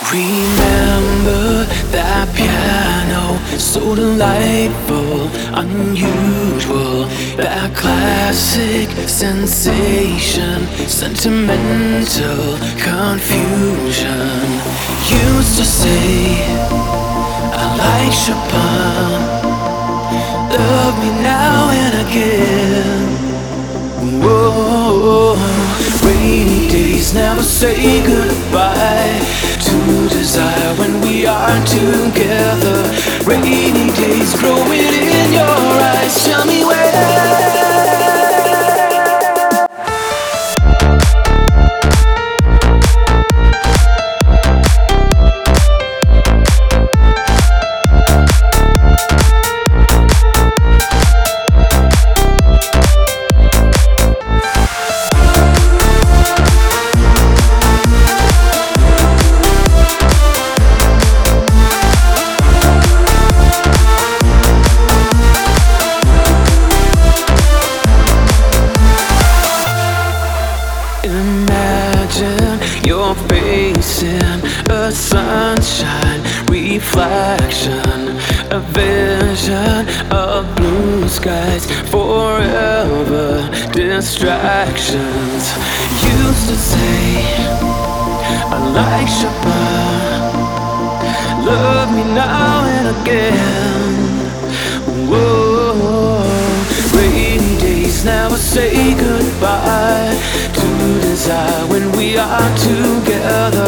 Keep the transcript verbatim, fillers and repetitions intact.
Remember that piano, so delightful, unusual. That classic sensation, sentimental confusion. Used to say, I like Chopin. Love me now and again. Whoa, rainy days never say goodbye to desire when we are together. Rainy days growing in your eyes. Tell me where. Imagine your face in a sunshine reflection, a vision of blue skies, forever distractions. Used to say, I like Chopin. Love me now and again. Whoa, rainy days never say goodbye to desire when we are together.